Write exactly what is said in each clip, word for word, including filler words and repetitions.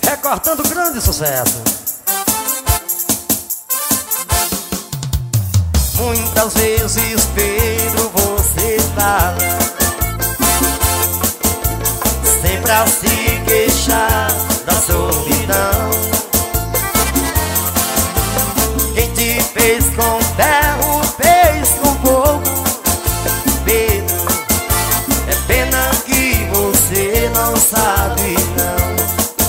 Recortando grande sucesso. Muitas vezes, Pedro, você fala sempre a se queixar da solidão. Quem te fez com ferro, fez com fogo. Pedro, é pena que você não sabe não.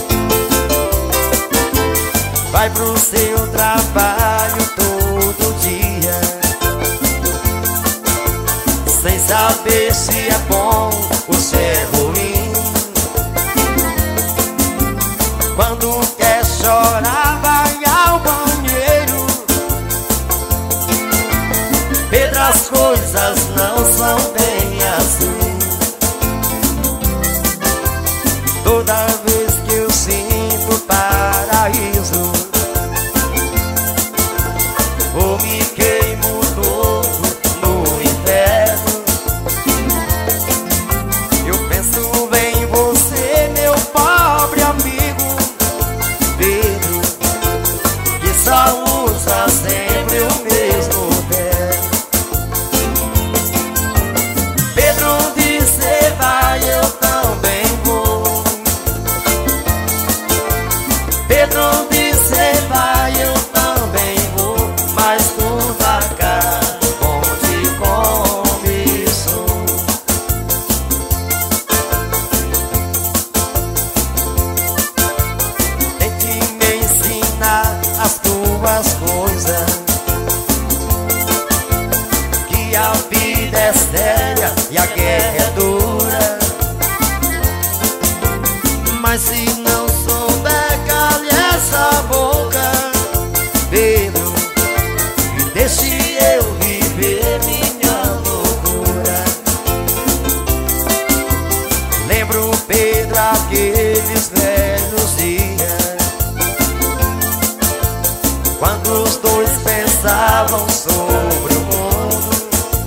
Vai pro seu trabalho todo dia, sem saber se é bom ou se é ruim. Quando quer chorar, vai ao banheiro. Pedro, as coisas não são bem assim. Toda vez que eu sinto o paraíso, ou me queimo todo no inferno, eu penso em você, meu pobre amigo Pedro, que só usa sempre o mesmo terno. Pedro, onde cê vai, eu também vou. Pedro, onde cê vai, eu também vou. Mas tu tá cá, onde começou. Tente me ensinar as tuas coisas, que a vida é séria e a guerra é dura. Mas se não souber, cale essa boca, Pedro, e deixe eu viver minha loucura. Lembro, Pedro, aqueles velhos dias, quando os dois pensavam sobre o mundo.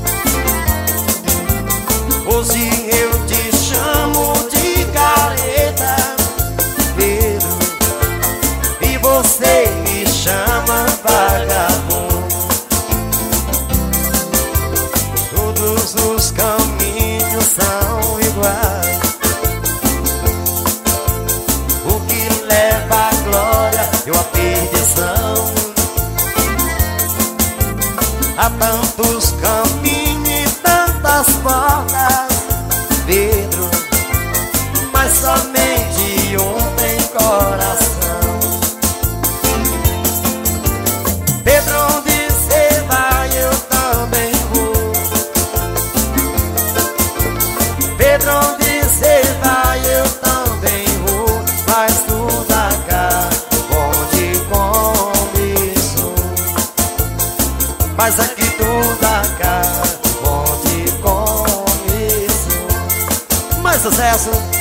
Hoje eu te chamo de careta, Pedro, e você me chama vagabundo. Todos os caminhos são iguais. O que leva à glória ou à perdição? Há tantos caminhos e tantas portas, Pedro, mas somente um tem coração. Pedro, onde cê vai, eu também vou. Pedro, onde cê vai, eu também vou. Mas tu tá cá, onde começou. Mas aqui tu tá cá, onde começou. Mais sucesso.